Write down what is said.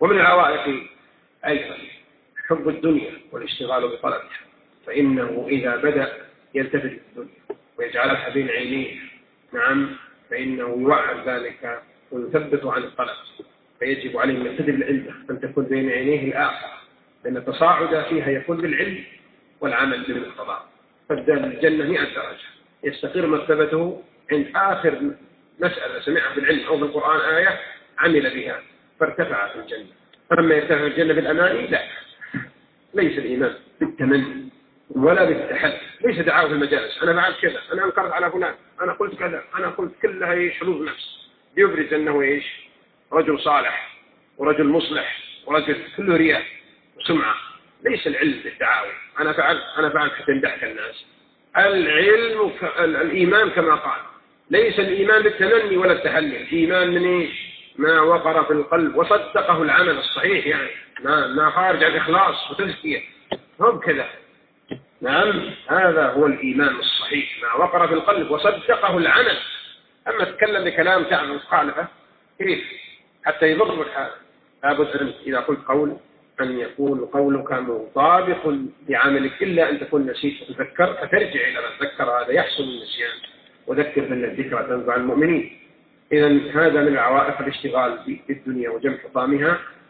ومن العوائق أيضا حب الدنيا والاشتغال بطلبها، فإنه إذا بدأ يلتفت الدنيا ويجعلها بين عينيه، نعم، فإنه يوعد ذلك ويثبت عن الطلب، فيجب عليه أن يقتدر عنده أن تكون بين عينيه الآخرة، لأن التصاعد فيها يكون بالعلم والعمل بالمقتضى. فالجنة 100 درجة يستقر مرتبته عند آخر مسألة سمعها بالعلم أو بالقرآن آية عمل بها فارتفع في الجنة. أما يرتفع الجنة بالأماني لا، ليس الإيمان بالتمني ولا بالتحدي، ليس دعاوى في المجالس أنا فعلت كذا، أنا أنكرت على فلان، أنا قلت كذا، أنا قلت، كلها حلول نفس بيبرز أنه رجل صالح ورجل مصلح ورجل كله رياء وسمعة. ليس العلم بالدعاوى أنا فعلت حتى يمدحك الناس. العلم الإيمان كما قال، ليس الإيمان بالتمني ولا التحلي، الإيمان من ما وقر في القلب وصدقه العمل الصحيح، يعني ما خارج عن الإخلاص وتزكية، هم كذا. نعم، هذا هو الإيمان الصحيح، ما وقر في القلب وصدقه العمل. أما تتكلم بكلام تعمل مخالفة كيف حتى يضرك هذا؟ لابد إذا قلت قول أن يكون قولك مطابق بعملك، إلا أن تكون نسيت وتذكر فترجع إلى من ذكر، هذا يحصل النسيان، وذكر بأن الذكرى تنفع المؤمنين. إذن هذا من عوائق الاشتغال بالدنيا وجمع حطامها.